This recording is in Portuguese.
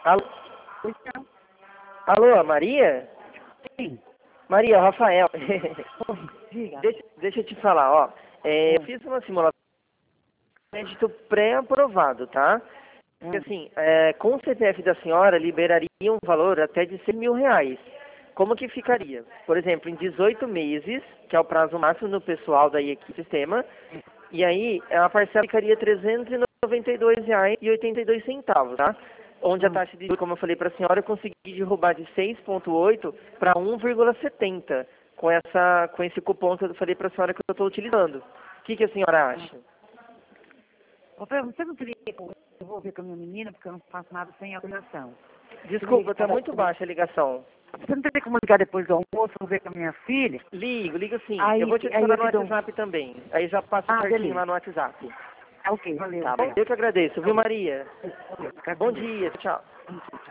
Alô, Pois não. alô, Maria? Sim. Maria, Rafael. Oi, diga. Deixa eu te falar, ó. Eu fiz uma simulação de crédito pré-aprovado, tá? Porque assim, com o CPF da senhora liberaria um valor até de R$ 100.000. Como que ficaria? Por exemplo, em 18 meses, que é o prazo máximo no pessoal daí aqui do sistema, e aí a parcela ficaria R$ 392,82, tá? Onde a taxa de juros, como eu falei para a senhora, eu consegui derrubar de 6,8 para 1,70 com esse cupom que eu falei para a senhora que eu estou utilizando. O que a senhora acha? Você não teria que devolver com a minha menina, porque eu não faço nada sem autorização. Desculpa, está muito baixa a ligação. Você não teria como ligar depois do almoço, eu vou ver com a minha filha? Ligo sim. Aí, Eu vou te aí adicionar eu no te dou. WhatsApp também. Aí já passo Ah, certinho beleza. lá no WhatsApp. Ah, ok, valeu. Tá bom? Obrigada. Eu que agradeço, viu, Maria? Valeu. Bom dia, tchau.